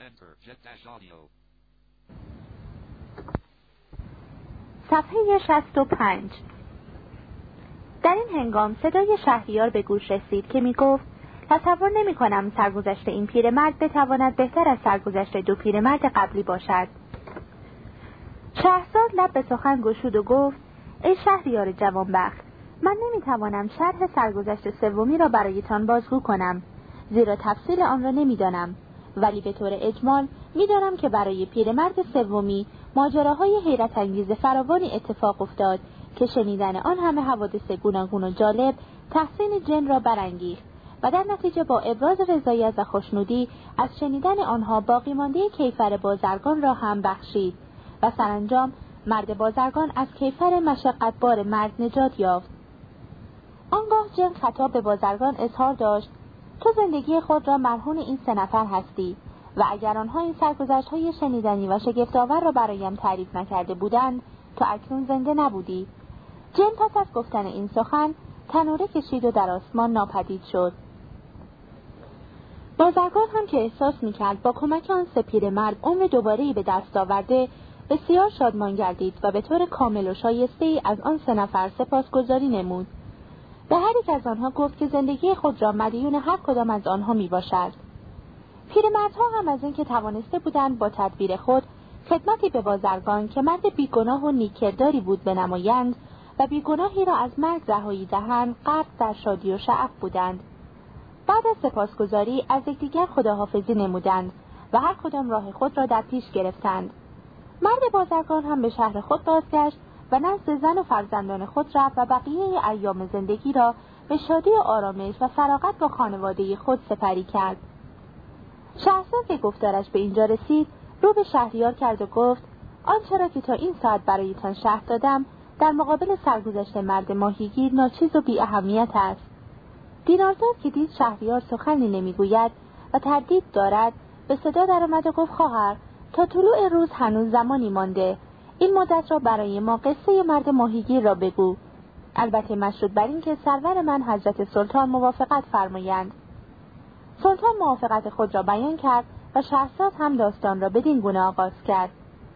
صفحه 65. در این هنگام صدای شهریار به گوش رسید که می گفت تصور نمی کنم سرگذشت این پیرمرد بتواند بهتر از سرگذشت دو پیرمرد قبلی باشد. شهرزاد لب به سخن گشود و گفت ای شهریار جوانبخت، من نمی توانم شرح سرگذشت سومی را برایتان بازگو کنم، زیرا تفصیل آن را نمی دانم، ولی به طور اجمال می دانم که برای پیرمرد سومی ماجراهای حیرت انگیز فراوانی اتفاق افتاد که شنیدن آن همه حوادث گوناگون و جالب تحسین جن را برانگیخت و در نتیجه با ابراز رضایت و خوشنودی از شنیدن آنها باقی مانده کیفر بازرگان را هم بخشید و سرانجام مرد بازرگان از کیفر مشقتبار مرد نجات یافت. آنگاه جن خطاب به بازرگان اظهار داشت تو زندگی خود را مرهون این 3 نفر هستی و اگر آنها این سرگذشت‌های شنیدنی و شگفت‌آور را برایم تعریف نکرده بودند تو اکنون زنده نبودی. جن پس از گفتن این سخن تنوره کشید و در آسمان ناپدید شد. بازرگان هم که احساس می‌کرد با کمک آن 3 پیرمرد عمر دوباره‌ای به دست آورده بسیار شادمان گردید و به طور کامل و شایسته‌ای از آن 3 نفر سپاسگزاری نمود. به هر یک از آنها گفت که زندگی خود را مدیون هر کدام از آنها میباشد. پیرمردها هم از اینکه توانسته بودند با تدبیر خود خدمتی به بازرگان که مرد بیگناه و نیکرداری بود بنمایند و بیگناهی را از مرگ رهایی دهند غرق در شادی و شعف بودند. بعد از سپاسگزاری از یکدیگر خداحافظی نمودند و هر کدام راه خود را در پیش گرفتند. مرد بازرگان هم به شهر خود بازگشت و نزد زن و فرزندان خود رفت و بقیه ایام زندگی را به شادی و آرامش و فراغت با خانواده خود سپری کرد. شهرزاد که گفتارش به اینجا رسید رو به شهریار کرد و گفت آنچه را که تا این ساعت برایتان شرح دادم در مقابل سرگذشت مرد ماهیگیر ناچیز و بی اهمیت است. دینارزاد که دید شهریار سخنی نمیگوید و تردید دارد به صدا درآمد و گفت خواهر تا طلوع روز هنوز زمانی مانده، این مدت را برای ما قصه مرد ماهیگیر را بگو، البته مشروط بر این که سرور من حضرت سلطان موافقت فرمایند. سلطان موافقت خود را بیان کرد و شهرزاد هم داستان را بدین گونه آغاز کرد.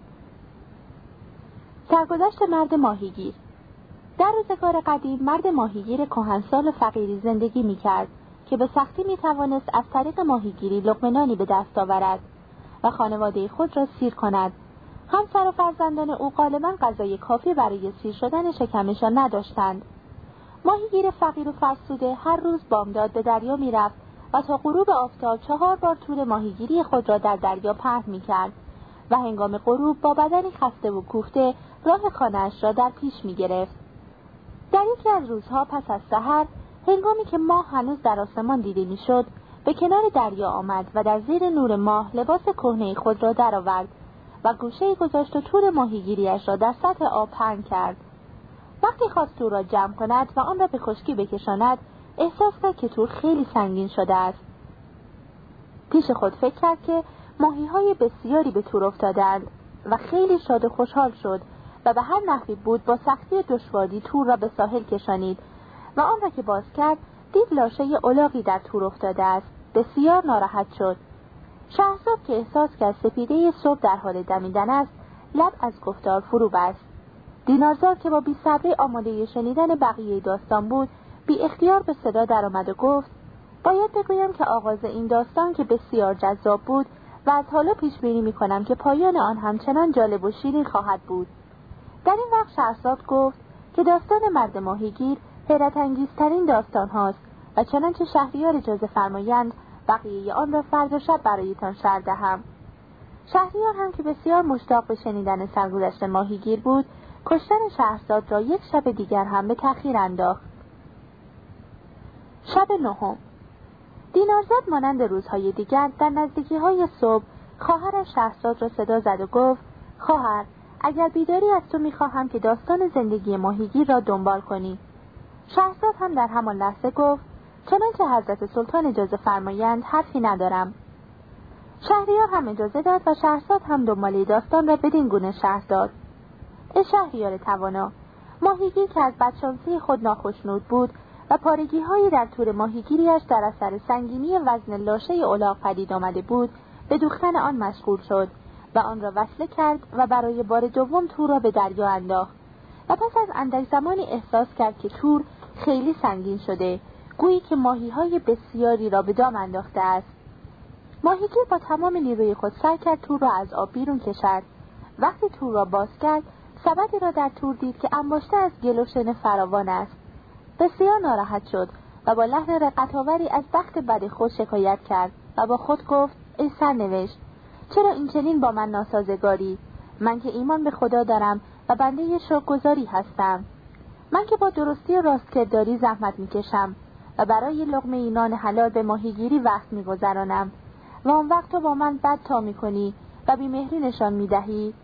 سرگذشت مرد ماهیگیر. در روزگار قدیم مرد ماهیگیر کهنسال و فقیری زندگی می‌کرد که به سختی می‌توانست از طریق ماهیگیری لقمه نانی به دست آورد و خانواده خود را سیر کند. همسر و فرزندان او غالباً غذای کافی برای سیر شدن شکمشان نداشتند. ماهیگیر فقیر و فرسوده هر روز بامداد به دریا می‌رفت و تا غروب آفتاب 4 بار تور ماهیگیری خود را در دریا پهن می‌کرد و هنگام غروب با بدنی خسته و کوفته راه خانه‌اش را در پیش می‌گرفت. در یکی از روزها پس از سحر، هنگامی که ماه هنوز در آسمان دیده می‌شد، به کنار دریا آمد و در زیر نور ماه لباس کهنه خود را درآورد و گوشه‌ای گذاشت و تور ماهیگیری‌اش را در سطح آب پهن کرد. وقتی خواست تور را جمع کند و آن را به خشکی بکشاند، احساس کرد که تور خیلی سنگین شده است. پیش خود فکر کرد که ماهی‌های بسیاری به تور افتادند و خیلی شاد و خوشحال شد و به هر نحوی بود با سختی و دشواری تور را به ساحل کشانید و آن را که باز کرد دید لاشه الاغی در تور افتاده است. بسیار ناراحت شد. شهرزاد که احساس کرد سپیده صبح در حال دمیدن است، لب از گفتار فرو بست. دینارزاد که با بی‌صبری آماده شنیدن بقیه داستان بود، بی اختیار به صدا درآمد و گفت باید بگویم که آغاز این داستان که بسیار جذاب بود و از حالا پیش بینی می‌کنم که پایان آن همچنان جالب و شیرین خواهد بود. در این وقت شهرزاد گفت که داستان مرد ماهیگیر حیرت انگیزترین داستان هاست و چنانچه شهریار اجازه فرمایند بقیه آن را فردا شب برایتان شرح دهم. شهریار هم که بسیار مشتاق به شنیدن سرگذشت ماهیگیر بود، کشتن شهرزاد را یک شب دیگر هم به تأخیر انداخت. شب 9. دینارزاد مانند روزهای دیگر در نزدیکی‌های صبح خواهرش شهرزاد را صدا زد و گفت خواهر، اگر بیداری از تو می‌خواهم که داستان زندگی ماهیگیر را دنبال کنی. شهرزاد هم در همان لحظه گفت چنانچه حضرت سلطان اجازه فرمایند حرفی ندارم. شهریار هم اجازه داد و شهرزاد هم دنباله داستان را بدین گونه شرح داد. ای شهریار توانا، ماهیگیر که از بدشانسی خود ناخشنود بود و پارگی‌هایی در تور ماهیگیریش در اثر سنگینی وزن لاشه الاغ پدید آمده بود، به دوختن آن مشغول شد و آن را وصله کرد و برای بار دوم تور را به دریا انداخت و پس از اندک زمانی احساس کرد که تور خیلی سنگین شده، گویی که ماهی‌های بسیاری را به دام انداخته است. ماهیگیر با تمام نیروی خود سعی کرد تور را از آب بیرون کشد. وقتی تور را باز کرد، سبدی را در تور دید که انباشته از گل و شن فراوان است. بسیار ناراحت شد و با لحن رقت‌آوری از بخت بد خود شکایت کرد و با خود گفت: ای سرنوشت، چرا این چنین با من ناسازگاری؟ من که ایمان به خدا دارم و بنده شکرگزاری هستم. من که با درستی و راستکرداری زحمت میکشم و برای لقمه نان حلال به ماهیگیری وقت میگذرانم و آن وقت تو با من بد تا میکنی و بی‌مهری نشان میدهی.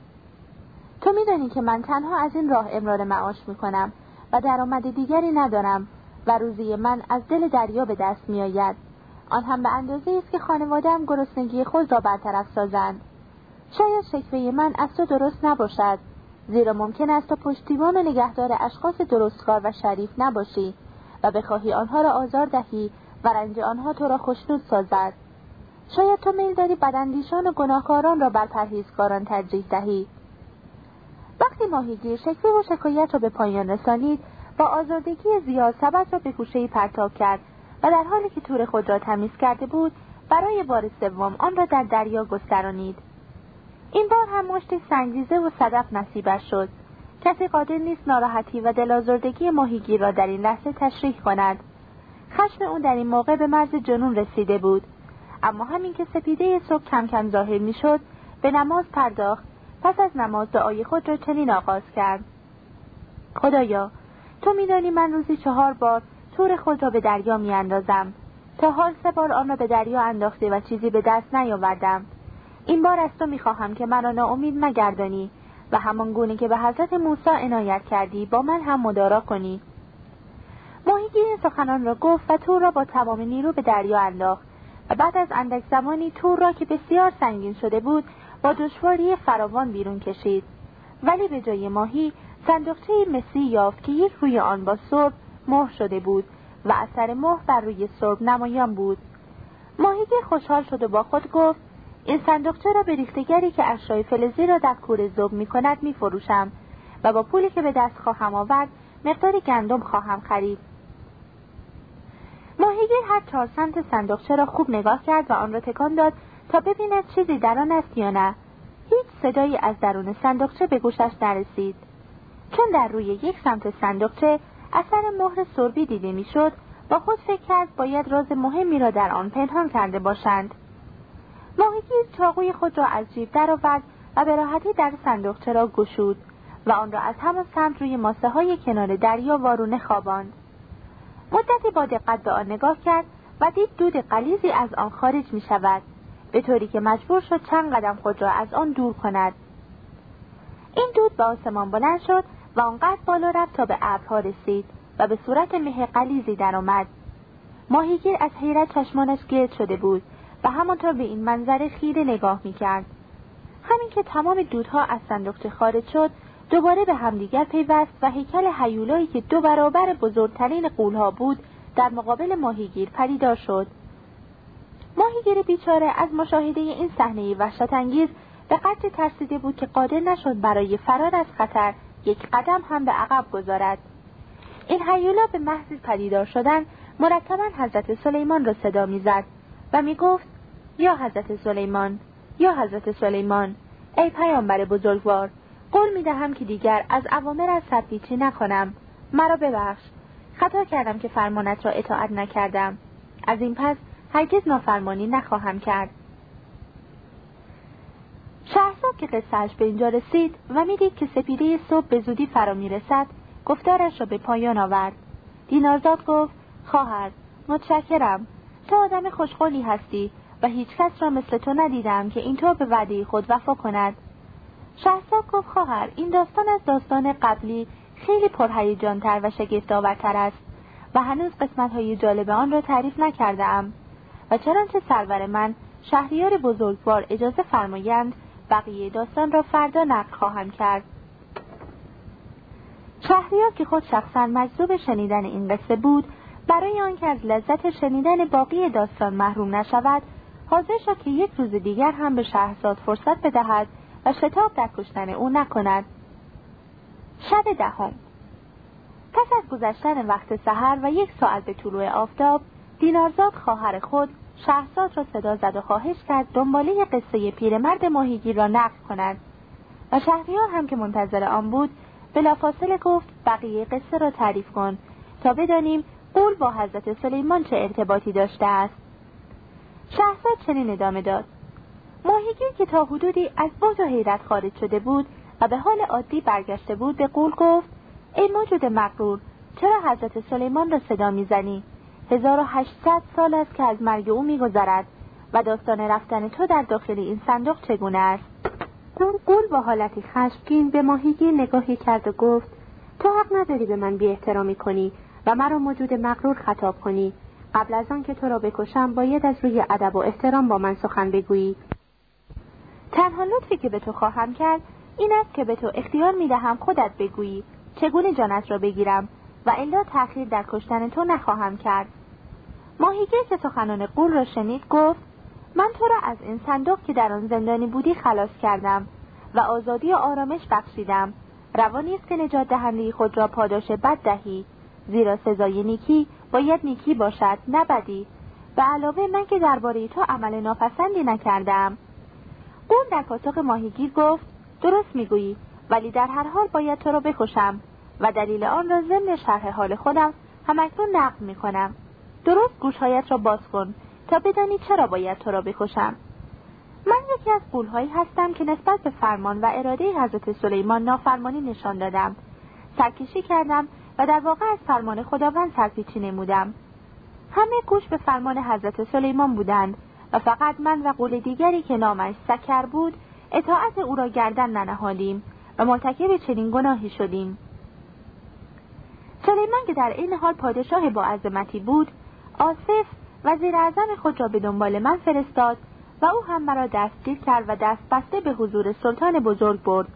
تو میدانی که من تنها از این راه امرار معاش میکنم و درآمد دیگری ندارم و روزی من از دل دریا به دست میآید، آن هم به اندازه است که خانواده‌ام گرسنگی خود را برطرف سازند. شاید شکوه من از تو درست نباشد، زیرا ممکن است تو پشتیبان و نگهدار اشخاص درستکار و شریف نباشی و بخواهی آنها را آزار دهی و رنج آنها تو را خوشنود سازد. شاید تو میل داری بداندیشان و گناهکاران را بر پرهیزکاران ترجیح دهی. وقتی ماهیگیر شکوه و شکایت را به پایان رسانید، با آزردگی زیاد سبد را به گوشه‌ای پرتاب کرد و در حالی که تور خود را تمیز کرده بود، برای بار سوم آن را در دریا گسترانید. این بار هم مشتی سنگریزه و صدف نصیبش شد. کسی قادر نیست ناراحتی و دل‌آزردگی ماهیگیر را در این لحظه تشریح کند. خشم او در این موقع به مرز جنون رسیده بود. اما همین که سپیده صبح کم کم ظاهر می‌شد، به نماز پرداخت. پس از نماز دعای خود را چنین آغاز کرد: خدایا، تو می‌دانی من روزی 4 بار تور خود را به دریا می‌اندازم. تا حال 3 بار آن را به دریا انداخته و چیزی به دست نیاوردم. این بار از تو می‌خواهم که مرا ناامید مگردانی و همان گونه که به حضرت موسی عنایت کردی با من هم مدارا کنی. ماهیگیر این سخنان را گفت و تور را با تمام نیرو به دریا انداخت و بعد از اندک زمانی تور را که بسیار سنگین شده بود با دشواری فراوان بیرون کشید. ولی به جای ماهی صندوقچه مسی یافت که یک روی آن با سرب مهر شده بود و اثر مهر بر روی سرب نمایان بود. ماهیگیر خوشحال شد و با خود گفت: این صندوقچه را به ریختگری که اشیاء فلزی را در کوره ذوب می‌کند می‌فروشم و با پولی که به دست خواهم آورد مقدار گندم خواهم خرید. ماهیگیر هر 4 سمت صندوقچه را خوب نگاه کرد و آن را تکان داد تا ببیند چیزی در آن است یا نه. هیچ صدایی از درون صندوقچه به گوشش نرسید. چون در روی یک سمت صندوقچه اثر مهر سربی دیده میشد، با خود فکر کرد باید راز مهمی را در آن پنهان کرده باشند. ماهیگیر چاقوی خود را از جیب درآورد و به راحتی در صندوقچه را گشود و آن را از همان سمت روی ماسه های کنار دریا وارونه خواباند. مدتی با دقت به آن نگاه کرد و دید دود غلیظی از آن خارج می شود، به طوری که مجبور شد چند قدم خود را از آن دور کند. این دود به آسمان بلند شد و آنقدر بالا رفت تا به ابرها رسید و به صورت مه غلیظی درآمد. ماهیگیر از حیرت چشمانش گرد شده بود و همانطور به این منظره خیره نگاه می‌کرد. همین که تمام دودها از صندوقچه خارج شد، دوباره به همدیگر پیوست و هیکل هیولایی که 2 برابر بزرگترین غول‌ها بود در مقابل ماهیگیر پدیدار شد. ماهیگیر بیچاره از مشاهده این صحنه وحشت‌انگیز به قدری ترسیده بود که قادر نشد برای فرار از خطر یک قدم هم به عقب گذارد. این هیولا به محض پدیدار شدن مرتباً حضرت سلیمان را صدا می‌زد و می‌گفت: یا حضرت سلیمان، یا حضرت سلیمان، ای پیامبر بزرگوار، قول می‌دهم که دیگر از اوامر سرپیچی نکنم. مرا ببخش، خطا کردم که فرمانت را اطاعت نکردم. از این پس هرگز نافرمانی نخواهم کرد. شهرزاد که قصه‌اش به اینجا رسید و می‌دید که سپیده صبح به زودی فرا می‌رسد، گفتارش را به پایان آورد. دینارزاد گفت: خواهر، متشکرم. تو آدم خوشقولی هستی و هیچ کس را مثل تو ندیدم که اینطور به وعده خود وفا کند. شهرزاد گفت: خواهر، این داستان از داستان قبلی خیلی پرهیجان‌تر و شگفت‌آورتر است و هنوز قسمت‌های جالب آن را تعریف نکرده‌ام و چنانچه سرور من شهریار بزرگوار اجازه فرمایند بقیه داستان را فردا نقل خواهم کرد. شهریار که خود شخصا مجذوب شنیدن این قصه بود، برای آنکه از لذت شنیدن باقی داستان محروم نشود، حاضر شد که یک روز دیگر هم به شهرزاد فرصت بدهد و شتاب در کشتن او نکند. شب 10. پس از گذشتن وقت سحر و 1 ساعت به طلوع آفتاب، دینارزاد خواهر خود شهرزاد را صدا زد و خواهش کرد دنباله قصه پیرمرد ماهیگیر را نقل کند و شهریار هم که منتظر آن بود بلافاصله گفت بقیه قصه را تعریف کن تا بدانیم غول با حضرت سلیمان چه ارتباطی داشته است. شهرزاد چنین ادامه داد: ماهیگیر که تا حدودی از بعد و حیرت خارج شده بود و به حال عادی برگشته بود به غول گفت: ای موجود مغرور، چرا حضرت سلیمان را صدا میزنی؟ 1800 سال است که از مرگ او میگذرد و داستان رفتن تو در داخل این صندوق چگونه است؟ غول با حالتی خشمگین به ماهیگیر نگاهی کرد و گفت: تو حق نداری به من بی احترامی کنی و مرا موجود مغرور خطاب کنی. قبل از آن که تو را بکشم باید از روی ادب و احترام با من سخن بگویی. تنها لطفی که به تو خواهم کرد این است که به تو اختیار میدهم خودت بگویی چگونه جانت را بگیرم و الا تأخیر در کشتن تو نخواهم کرد. ماهیگیر که سخنان غول را شنید گفت: من تو را از این صندوق که در آن زندانی بودی خلاص کردم و آزادی و آرامش بخشیدم. روا نیست که نجات دهنده خود را پاداش بد دهی، زیرا سزای نیکی باید نیکی باشد نه بدی. به علاوه من که درباره تو عمل ناپسندی نکردم. غول در پاسخ ماهیگیر گفت: درست میگویی، ولی در هر حال باید تو را بکشم و دلیل آن را ضمن شرح حال خودم همکنون نقل میکنم. درست گوشهایت را باز کن تا بدانی چرا باید تو را بکشم. من یکی از غول‌هایی هستم که نسبت به فرمان و اراده حضرت سلیمان نافرمانی نشان دادم، سرکشی کردم و در واقع از فرمان خداوند سرپیچی نمودم. همه گوش به فرمان حضرت سلیمان بودند و فقط من و غول دیگری که نامش سکر بود اطاعت او را گردن ننهادیم و مرتکب چنین گناهی شدیم. سلیمان که در این حال پادشاه با عظمتی بود، آصف وزیر اعظم خود را به دنبال من فرستاد و او هم مرا دستگیر کرد و دست بسته به حضور سلطان بزرگ برد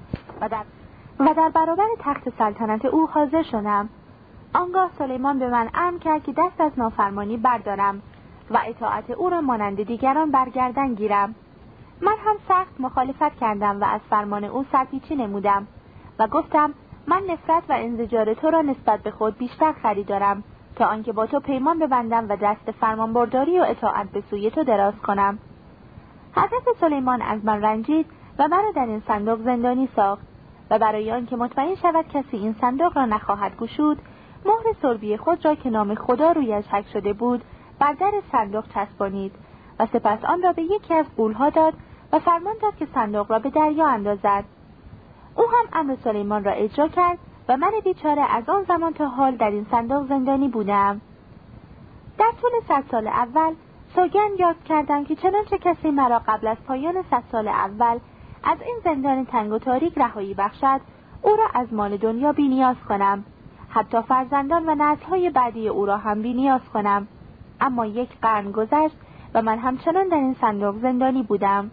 و در برابر تخت سلطنت او حاضر شدم. آنگاه سلیمان به من امر کرد که دست از نافرمانی بردارم و اطاعت او را مانند دیگران برگردن گیرم. من هم سخت مخالفت کردم و از فرمان او سرپیچی نمودم و گفتم: من نفرت و انزجار تو را نسبت به خود بیشتر خریدارم تا آنکه با تو پیمان ببندم و دست فرمانبرداری و اطاعت به سوی تو دراز کنم. حضرت سلیمان از من رنجید و مرا در این صندوق زندانی ساخت و برای آنکه مطمئن شود کسی این صندوق را نخواهد گشود، مهر سربی خود را که نام خدا رویش حک شده بود بر در صندوق چسبانید و سپس آن را به یکی از غول‌ها داد و فرمان داد که صندوق را به دریا اندازد. او هم امر سلیمان را اجرا کرد و من بیچاره از آن زمان تا حال در این صندوق زندانی بودم. در طول 100 سال اول سوگند یاد کردم که چنانچه کسی مرا قبل از پایان 100 سال اول از این زندان تنگ و تاریک رهایی بخشد، او را از مال دنیا بی نیاز کنم، حتی فرزندان و نسل‌های بعدی او را هم بی نیاز کنم. اما 1 قرن گذشت و من همچنان در این صندوق زندانی بودم.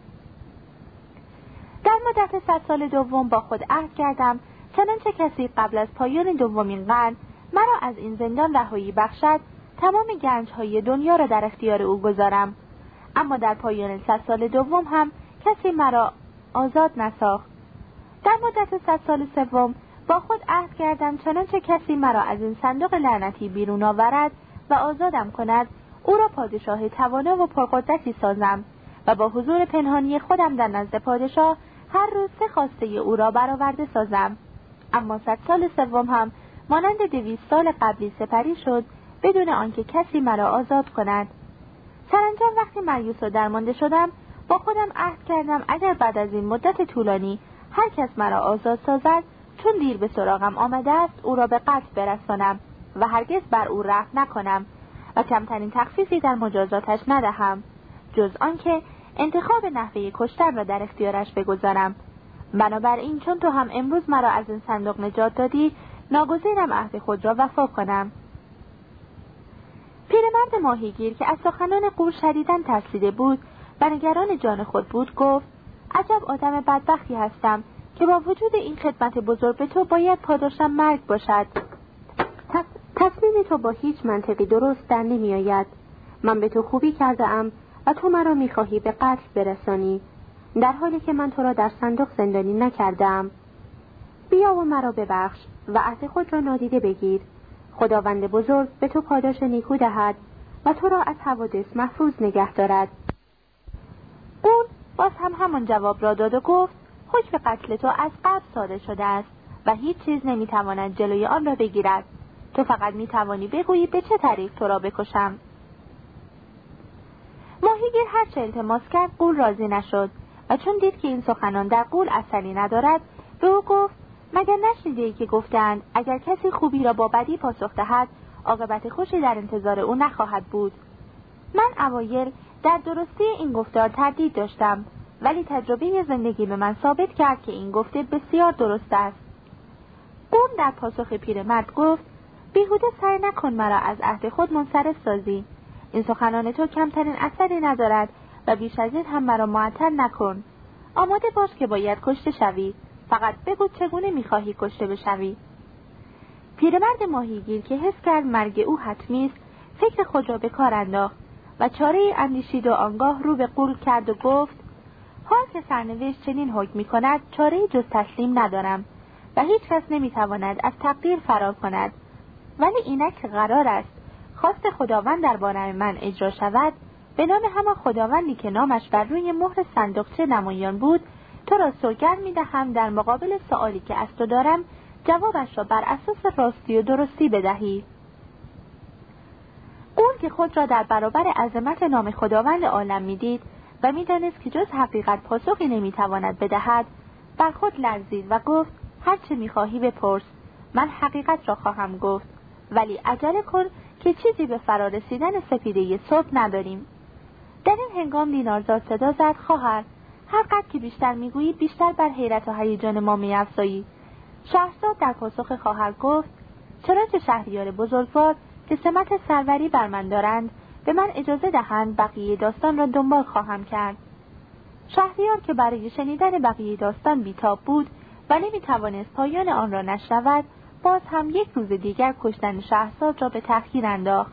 در مدت 100 سال دوم با خود عهد کردم چنانچه کسی قبل از پایان دومین قرن مرا از این زندان رهایی بخشد، تمام گنج‌های دنیا را در اختیار او گذارم. اما در پایان 100 سال دوم هم کسی مرا آزاد نساخت. در مدت 100 سال سوم با خود عهد کردم چنانچه کسی مرا از این صندوق لعنتی بیرون آورد و آزادم کند، او را پادشاه توانا و پرقدرتی سازم و با حضور پنهانی خودم در نزد پادشاه هر روز 3 خواسته او را برآورده سازم. اما 100 سال سوم هم مانند 200 سال قبلی سپری شد بدون آنکه کسی مرا آزاد کند. سرانجام وقتی مایوس و درمانده شدم با خودم عهد کردم اگر بعد از این مدت طولانی هر کس مرا آزاد سازد، چون دیر به سراغم آمده است او را به قتل برسانم و هرگز بر او رحم نکنم و کمترین تخفیفی در مجازاتش ندهم، جز آنکه انتخاب نحوه کشتن را در اختیارش بگذارم. بنابراین چون تو هم امروز مرا از این صندوق نجات دادی، ناگزیرم عهد خود را وفا کنم. پیرمرد ماهیگیر که از سخنان غول شدیداً ترسیده بود و نگران جان خود بود گفت: عجب آدم بدبختی هستم که با وجود این خدمت بزرگ به تو باید پاداشم مرگ باشد. تصمیم تو با هیچ منطقی درست در نمی آید. من به تو خوبی کرده ام و تو مرا می‌خواهی به قتل برسانی، در حالی که من تو را در صندوق زندانی نکردم. بیا و مرا ببخش و عهد خود را نادیده بگیر. خداوند بزرگ به تو پاداش نیکو دهد و تو را از حوادث محفوظ نگه دارد. اون باز هم همان جواب را داد و گفت حکم قتل تو از قبل صادر شده است و هیچ چیز نمیتواند جلوی آن را بگیرد. تو فقط میتوانی بگویی به چه طریق تو را بکشم. ماهیگیر هر چه التماس کرد غول راضی نشد و چون دید که این سخنان در غول اثری ندارد به او گفت مگر نشنیده‌ای که گفتند اگر کسی خوبی را با بدی پاسخ دهد عاقبت خوشی در انتظار او نخواهد بود. من اوایل در درستی این گفتار تردید داشتم، ولی تجربه زندگی به من ثابت کرد که این گفته بسیار درست است. اون در پاسخ پیرمرد گفت بیهوده سعی نکن مرا از عهد خود منصرف سازی. این سخنان تو کمترین اثری ندارد و بیش از این هم مرا معطل نکن. آماده باش که باید کشته شوی. فقط بگو چگونه میخواهی کشته بشوی. پیرمرد ماهیگیر که حس کرد مرگ او حتمی است، فکر خود را به کار انداخت و چاره اندیشید و آنگاه رو به غول کرد و گفت حال که سرنوشت چنین حکم می‌کند چاره جز تسلیم ندارم و هیچ کس نمی‌تواند از تقدیر فرار کند، ولی اینک قرار است خواست خداوند درباره من اجرا شود، به نام همان خداوندی که نامش بر روی مهر صندوقچه نمایان بود تو را سوگند می‌دهم در مقابل سؤالی که از تو دارم جوابش را بر اساس راستی و درستی بدهی. اون که خود را در برابر عظمت نام خداوند عالم می‌دید و می‌دانست که جز حقیقت پاسخی نمی‌تواند بدهد، بر خود لرزید و گفت هر چه می‌خواهی بپرس، من حقیقت را خواهم گفت، ولی عجله کن که چیزی به فرارسیدن سپیده صبح نداریم. در این هنگام دینارزاد صدا زد خواهر، هر قدر که بیشتر می‌گویی بیشتر بر حیرت و هیجان ما می‌افزایی. شهرزاد در پاسخ خواهر گفت چنانچه شهریار بزرگوار که سمت سروری بر من دارند به من اجازه دهند بقیه داستان را دنبال خواهم کرد. شهریار که برای شنیدن بقیه داستان بیتاب بود و نمی‌توانست پایان آن را نشنود، باز هم یک روز دیگر کشتن شهرزاد را به تأخیر انداخت.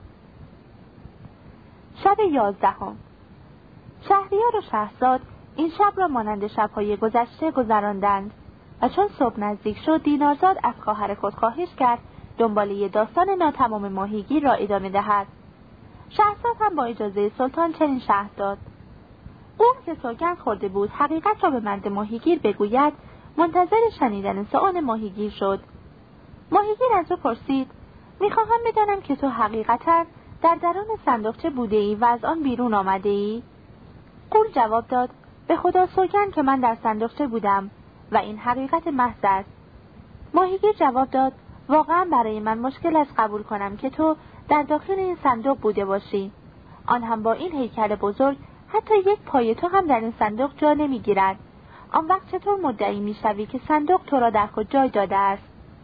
شب 11. شهریار و شهرزاد این شب را مانند شب‌های گذشته گذراندند و چون صبح نزدیک شد دینارزاد از خواهر خود خواهش کرد دنباله داستان ناتمام ماهیگیر را ادامه دهد. شهرزاد هم با اجازه سلطان چنین شرح داد. اون که سوگند خورده بود حقیقت را به مرد ماهیگیر بگوید، منتظر شنیدن سؤال ماهیگیر شد. ماهیگیر از او پرسید میخواهم بدانم که تو حقیقتا در درون صندوقچه بوده ای و از آن بیرون آمده ای؟ غول جواب داد به خدا سوگند که من در صندوقچه بودم و این حقیقت محض است. ماهیگیر جواب داد واقعا برای من مشکل است قبول کنم که تو در داخل این صندوق بوده باشی، آن هم با این هیکل بزرگ. حتی یک پای تو هم در این صندوق جا نمیگیرد. آن وقت چطور مدعی میشوی که صندوق تو را در خود جای داده است؟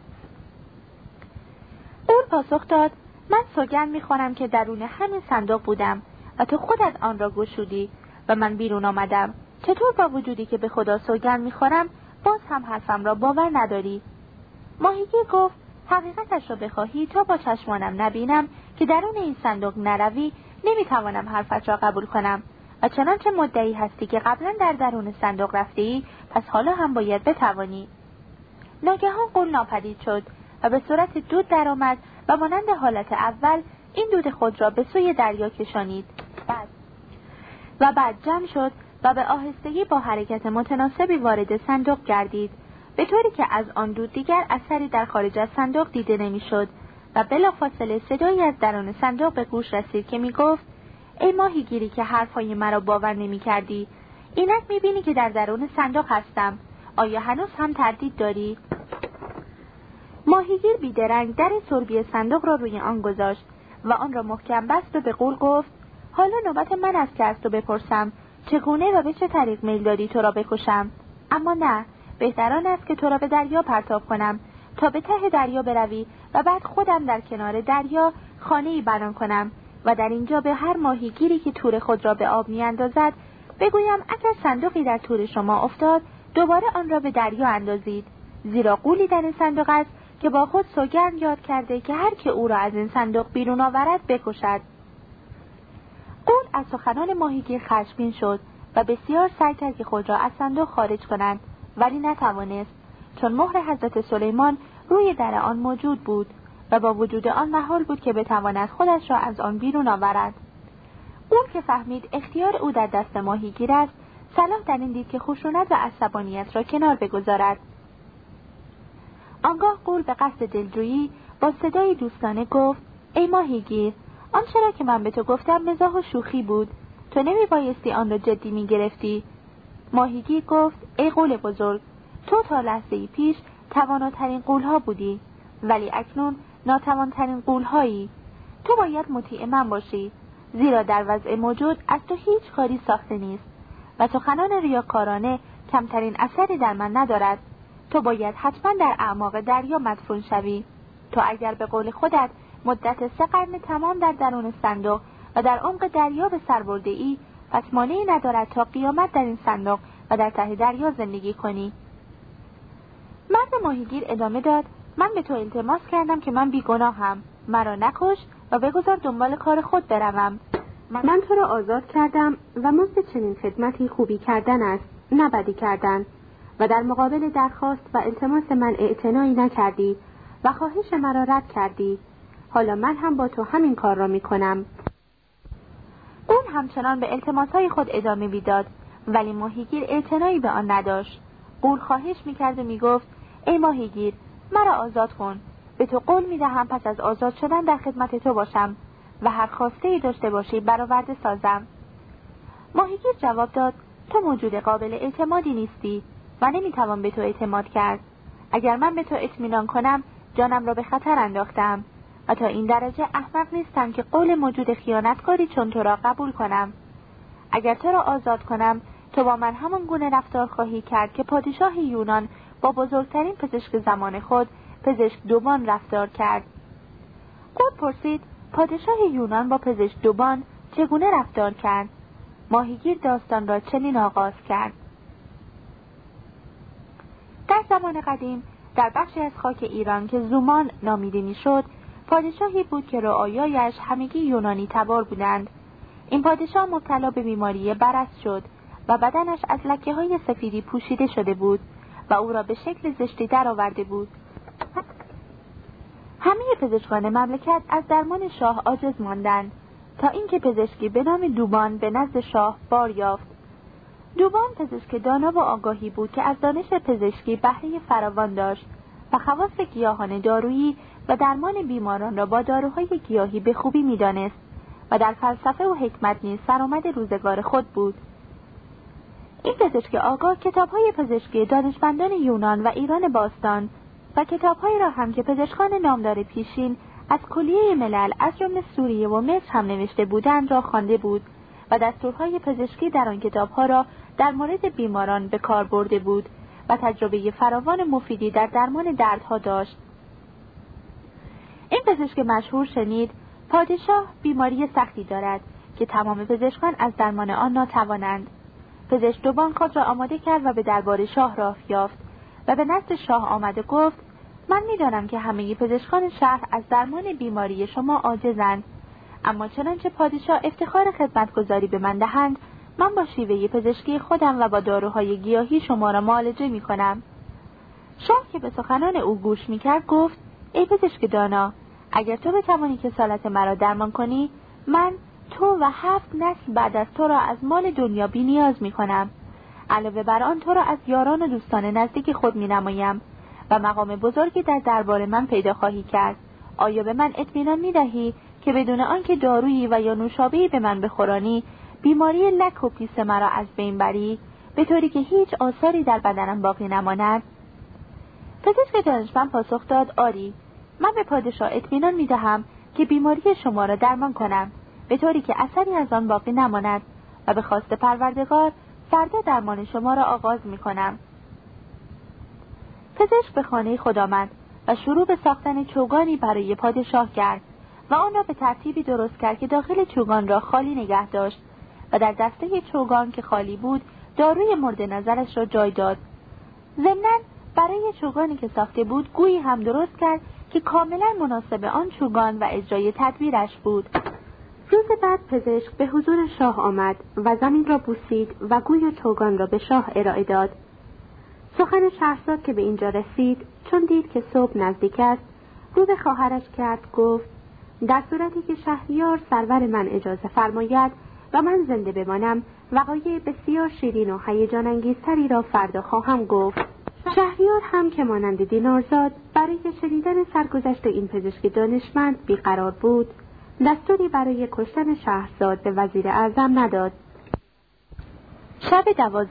اون پاسخ داد من سوگند میخورم که درون همین صندوق بودم و تو خودت آن را گشودی و من بیرون آمدم. چطور با وجودی که به خدا سوگند میخورم باز هم حرفم را باور نداری؟ ماهیگیر گفت حقیقتش را بخواهی تا با چشمانم نبینم که درون این صندوق نروی نمیتوانم حرفت را قبول کنم و چنانچه مدعی هستی که قبلا در درون صندوق رفتی پس حالا هم باید بتوانی. ناگهان غول ناپدید شد و به صورت دود درآمد و مانند حالت اول این دود خود را به سوی دریا کشانید و بعد جمع شد و به آهستگی با حرکت متناسبی وارد صندوق گردید، به طوری که از آن دود دیگر اثری در خارج از صندوق دیده نمیشد و بلافاصله صدایی از درون صندوق به گوش رسید که میگفت ای ماهیگیری که حرفهای مرا باور نمی کردی، اینک میبینی که در درون صندوق هستم. آیا هنوز هم تردید داری؟ ماهیگیر بیدرنگ در سربی صندوق را روی آن گذاشت و آن را محکم بست و به غول گفت حالا نوبت من است که از تو بپرسم چگونه و به چه طریق میل داری تو را بکشم. اما نه، بهتران است که تو را به دریا پرتاب کنم تا به ته دریا بروی و بعد خودم در کنار دریا خانه‌ای بنا کنم و در اینجا به هر ماهیگیری که تور خود را به آب می‌اندازد بگویم اگر صندوقی در تور شما افتاد دوباره آن را به دریا اندازید، زیرا غولی در این صندوق است که با خود سوگند یاد کرده که هر که او را از این صندوق بیرون آورد بکشد. غول از سخنان ماهیگیر خشمگین شد و بسیار سعی کرد که خود را از صندوق خارج کند، ولی نتوانست، چون مهر حضرت سلیمان روی در آن موجود بود و با وجود آن محال بود که بتواند خودش را از آن بیرون آورد. غول که فهمید اختیار او در دست ماهیگیر است، صلاح در این دید که خشونت و عصبانیت را کنار بگذارد. آنگاه غول به قصد دلجویی با صدای دوستانه گفت: ای ماهیگیر، آنچه را که من به تو گفتم مزاح و شوخی بود، تو نمی بایستی آن را جدی می گرفتی. ماهیگیر گفت: ای غول بزرگ، تو تا لحظه پیش تواناترین غول‌ها بودی، ولی اکنون ناتوانترین غول‌هایی. تو باید مطیع من باشی، زیرا در وضع موجود از تو هیچ کاری ساخته نیست و سخنان ریاکارانه کمترین اثری در من ندارد. تو باید حتما در اعماق دریا مدفون شوی. تو اگر به قول خودت مدت 3 قرن تمام در درون صندوق و در عمق دریا به سر برده ای، پس مانعی ندارد تا قیامت در این صندوق و در ته دریا زندگی کنی. مرد ماهیگیر ادامه داد: من به تو التماس کردم که من بیگناهم، مرا نکش و بگذار دنبال کار خود بروم. من تو را آزاد کردم و مزد چنین خدمتی خوبی کردن است، نه بدی کردن، و در مقابل درخواست و التماس من اعتنایی نکردی و خواهش مرا رد کردی. حالا من هم با تو همین کار را میکنم. اون همچنان به التماسهای خود ادامه میداد، ولی ماهیگیر اعتنایی به آن نداشت. غول خواهش میکرد و میگفت: ای ماهیگیر، مرا آزاد کن. به تو قول میدهم پس از آزاد شدن در خدمت تو باشم و هر خواسته داشته باشی برآورده سازم. ماهیگیر جواب داد: تو موجود قابل اعتمادی نیستی و نمیتوان به تو اعتماد کرد. اگر من به تو اطمینان کنم جانم را به خطر انداختم و تا این درجه احمق نیستم که قول موجود خیانتکاری چون تو را قبول کنم. اگر تو را آزاد کنم تو با من همان گونه رفتار خواهی کرد که پادشاه یونان با بزرگترین پزشک زمان خود، پزشک دوبان، رفتار کرد. غول پرسید: پادشاه یونان با پزشک دوبان چگونه رفتار کرد؟ ماهیگیر داستان را چنین آغاز کرد: در زمان قدیم در بخشی از خاک ایران که زومان نامیده میشد، پادشاهی بود که رعایایش همگی یونانی تبار بودند. این پادشاه مبتلا به بیماری برص شد و بدنش از لکه‌های سفیدی پوشیده شده بود و او را به شکل زشتی درآورده بود. همه پزشکان مملکت از درمان شاه عاجز ماندند تا اینکه پزشکی به نام دوبان به نزد شاه بار یافت. دوبان پزشک دانا و آگاهی بود که از دانش پزشکی بهره فراوان داشت و خواص گیاهان دارویی و درمان بیماران را با داروهای گیاهی به خوبی می‌دانست و در فلسفه و حکمت نیز سرآمد روزگار خود بود. این پزشک آگاه کتاب‌های پزشکی دانشمندان یونان و ایران باستان و کتاب‌هایی را هم که پزشکان نامدار پیشین از کلیه ملل از جمله سوریه و مصر هم نوشته بودند را خوانده بود و دستورهای پزشکی در آن کتاب‌ها را در مورد بیماران به کار برده بود و تجربه فراوان مفیدی در درمان دردها داشت. این پزشک مشهور شنید: پادشاه بیماری سختی دارد که تمام پزشکان از درمان آن ناتوانند. پزشک دوبان خود را آماده کرد و به دربار شاه راه یافت و به نزد شاه آمد و گفت: من می‌دانم که همه پزشکان شهر از درمان بیماری شما عاجزند، اما چنانچه پادشاه افتخار خدمتگزاری به من دهند، من با شیوه پزشکی خودم و با داروهای گیاهی شما را معالجه می‌کنم. شاه که به سخنان او گوش می‌کرد گفت: ای پزشک دانا، اگر تو بتوانی کسالت مرا درمان کنی، من تو و 7 نسل بعد از تو را از مال دنیا بی نیاز می‌کنم. علاوه بر آن تو را از یاران و دوستان نزدیک خود می‌نمایم و مقام بزرگی در دربار من پیدا خواهی کرد. آیا به من اطمینان می‌دهی که بدون آنکه دارویی و یا نوشابه‌ای به من بخورانی، بیماری لک و پیس مرا از بین بری، به طوری که هیچ آثاری در بدنم باقی نماند؟ پزشک دانشمند پاسخ داد: آری، من به پادشاه اطمینان می‌دهم که بیماری شما را درمان کنم، به طوری که اثری از آن باقی نماند و به خواست پروردگار فردا درمان شما را آغاز می‌کنم. پزشک به خانه خود آمد و شروع به ساختن چوگانی برای پادشاه کرد و آن را به ترتیبی درست کرد که داخل چوگان را خالی نگه داشت و در دسته چوگان که خالی بود داروی مورد نظرش را جای داد. ضمناً برای چوگانی که ساخته بود گویی هم درست کرد که کاملا مناسب آن چوگان و اجرای تدبیرش بود. روز بعد پزشک به حضور شاه آمد و زمین را بوسید و گوی و چوگان را به شاه ارائه داد. سخن شهرزاد که به اینجا رسید، چون دید که صبح نزدیک است، رو به خواهرش کرد، گفت: در صورتی که شهریار سرور من اجازه فرماید و من زنده بمانم، وقایع بسیار شیرین و هیجان انگیزتری را فردا خواهم گفت. شهریار هم که مانند دینارزاد برای شنیدن سرگذشت این پزشک دانشمند بیقرار بود، دستوری برای کشتن شهرزاد به وزیر اعظم نداد. شب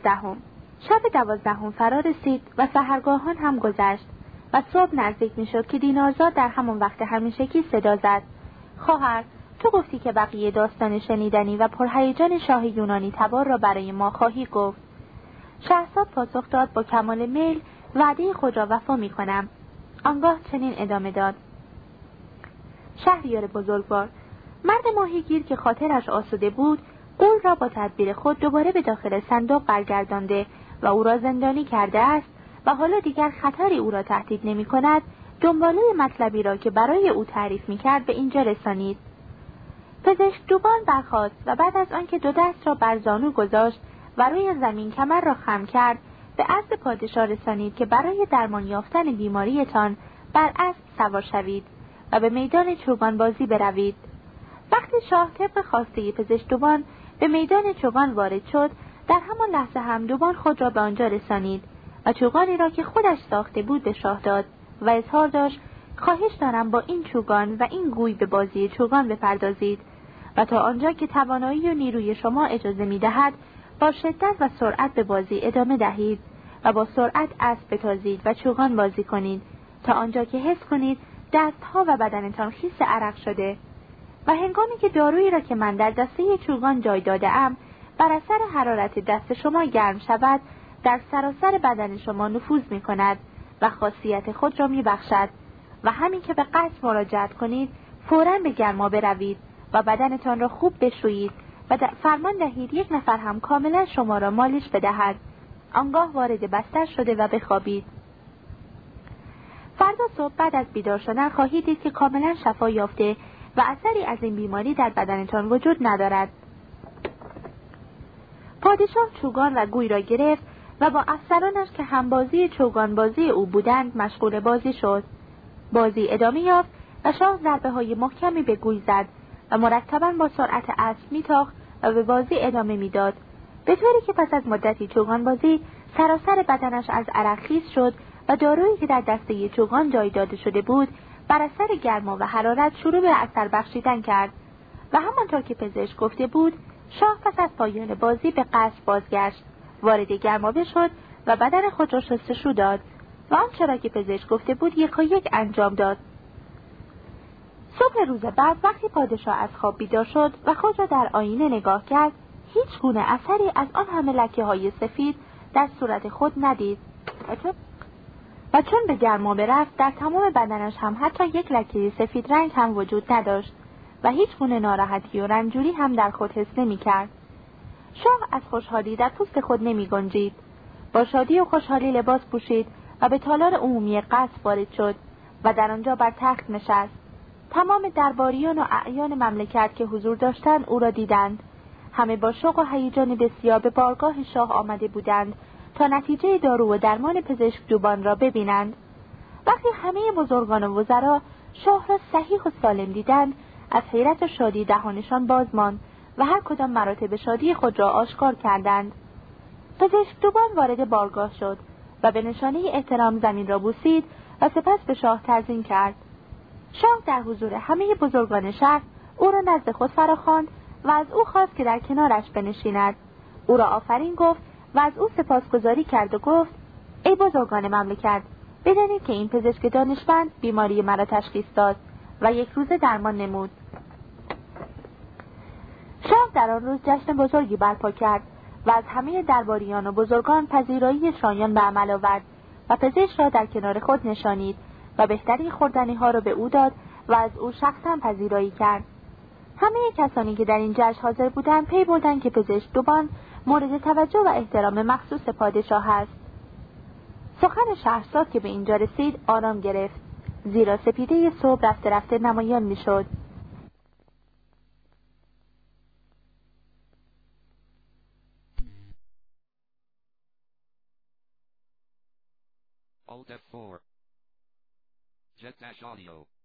12 فرا رسید و سحرگاهان هم گذشت و صبح نزدیک میشد که دینارزاد در همان وقت همیشگی صدا زد: خواهر، تو گفتی که بقیه داستان شنیدنی و پرهیجان شاه یونانی تبار را برای ما خواهی گفت. شهرزاد پاسخ داد: با کمال میل وعده خود را وفا میکنم. آنگاه چنین ادامه داد: شهریار بزرگوار، مرد ماهیگیر که خاطرش آسوده بود، قول را با تدبیر خود دوباره به داخل صندوق برگردانده و او را زندانی کرده است و حالا دیگر خطری او را تهدید نمی کند. دنباله مطلبی را که برای او تعریف می کرد به اینجا رسانید. پزشک دوبان برخاست و بعد از آنکه دو دست را بر زانو گذاشت و روی زمین کمر را خم کرد، به عرض پادشاه رسانید که برای درمان یافتن بیماریتان بر اسب سوار شوید و به میدان چوگان بازی بروید. وقتی شاه طبق خواسته پزشک دوبان به میدان چوگان وارد شد، در همان لحظه هم دوبان خود را به آنجا رسانید و چوگانی را که خودش ساخته بود به شاه داد و اظهار داشت: خواهش دارم با این چوگان و این گوی به بازی چوگان بپردازید و تا آنجا که توانایی و نیروی شما اجازه می‌دهد با شدت و سرعت به بازی ادامه دهید و با سرعت اسب بتازید و چوگان بازی کنید تا آنجا که حس کنید دستها و بدنتان خیس عرق شده و هنگامی که دارویی را که من در دسته چوگان جای داده‌ام بر اثر حرارت دست شما گرم شود، در سراسر بدن شما نفوذ می‌کند و خاصیت خود را می‌بخشد و همین که به قصد مراجعت کنید فوراً به گرما بروید و بدنتان را خوب بشویید و فرمان دهید یک نفر هم کاملا شما را مالش بدهد. آنگاه وارد بستر شده و بخوابید. فردا صبح بعد از بیدار شدن خواهید دید که کاملا شفا یافته و اثری از این بیماری در بدنتان وجود ندارد. پادشاه چوگان و گوی را گرفت و با افسرانش که همبازی چوگان بازی او بودند مشغول بازی شد. بازی ادامه یافت و شاه ضربه‌های محکمی به گوی زد و مرتباً با سرعت اسب میتاخت و به بازی ادامه میداد، به طوری که پس از مدتی چوگان بازی سراسر بدنش از عرق خیس شد و دارویی که در دسته چوگان جای داده شده بود بر اثر گرما و حرارت شروع به اثر بخشیدن کرد و همانطور که پزشک گفته بود، شاه پس از پایان بازی به قصر بازگشت، وارد گرمابه شد و بدن خود را شستشو داد و آنچه را که پزشک گفته بود یکایک انجام داد. صبح روز بعد وقتی پادشاه از خواب بیدار شد و خود را در آینه نگاه کرد، هیچ گونه اثری از آن همه لکه‌های سفید در صورت خود ندید و چون به گرمابه رفت در تمام بدنش هم حتی یک لکه سفید رنگ هم وجود نداشت و هیچ گونه ناراحتی و رنجوری هم در خود حس نمی‌کرد. شاه از خوشحالی در پوست خود نمی‌گنجید. با شادی و خوشحالی لباس پوشید و به تالار عمومی قصر وارد شد و در آنجا بر تخت نشست. تمام درباریان و اعیان مملکت که حضور داشتند او را دیدند. همه با شوق و هیجان بسیار به بارگاه شاه آمده بودند تا نتیجه دارو و درمان پزشک دوبان را ببینند. وقتی همه بزرگان و وزرا شاه را صحیح و سالم دیدند، از حیرت و شادی دهانشان باز ماند و هر کدام مراتب شادی خود را آشکار کردند. پزشک دوبان وارد بارگاه شد و به نشانه احترام زمین را بوسید و سپس به شاه تعظیم کرد. شاه در حضور همه بزرگان شهر او را نزد خود فراخواند و از او خواست که در کنارش بنشیند. او را آفرین گفت و از او سپاسگزاری کرد و گفت: ای بزرگان مملکت، بدانید که این پزشک دانشمند بیماری مرا تشخیص داد و یک روزه درمان نمود. شاه در آن روز جشن بزرگی برپا کرد و از همه درباریان و بزرگان پذیرایی شایان به عمل آورد و پزشک را در کنار خود نشانید و بهترین خوردنی ها را به او داد و از او شخصا پذیرایی کرد. همه کسانی که در این جشن حاضر بودند پی بردند که پزشک دوبان مورد توجه و احترام مخصوص پادشاه است. سخن شهرزاد که به اینجا رسید آرام گرفت، زیرا سپیده صبح رفته رفته نمایان میشد. Alt F4. Jet Dash Audio.